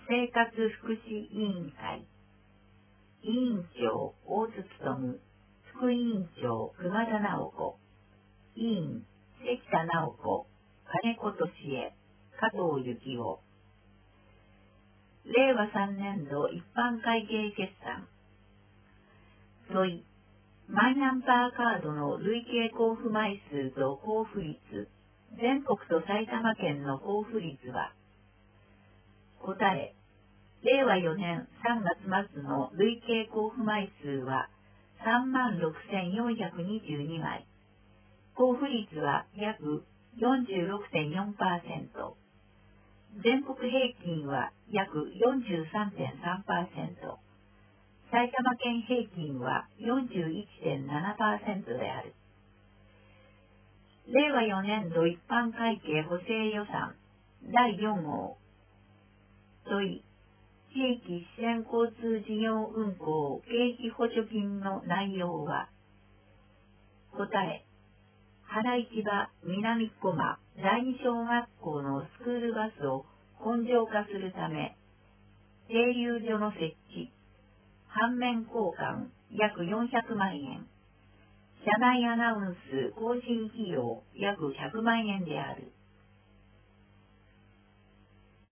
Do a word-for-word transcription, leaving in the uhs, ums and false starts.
生活福祉委員会委員長大津勉、副委員長熊田直子、委員関田直子、金子俊恵、加藤幸雄。れいわさんねんど一般会計決算。問い、マイナンバーカードの累計交付枚数と交付率、全国と埼玉県の交付率は。答え、れいわよねんさんがつ末の累計交付枚数はさんまんろくせんよんひゃくにじゅうにまい、交付率は約 よんじゅうろくてんよんパーセント、全国平均は約 よんじゅうさんてんさんパーセント、埼玉県平均は よんじゅういってんななパーセント である。れいわよねんど一般会計補正予算だいよん号。問い、地域支援交通事業運行経費補助金の内容は。答え、原市場南小間第二小学校のスクールバスを根性化するため、停留所の設置、反面交換約よんひゃくまんえん、車内アナウンス更新費用約ひゃくまんえんである。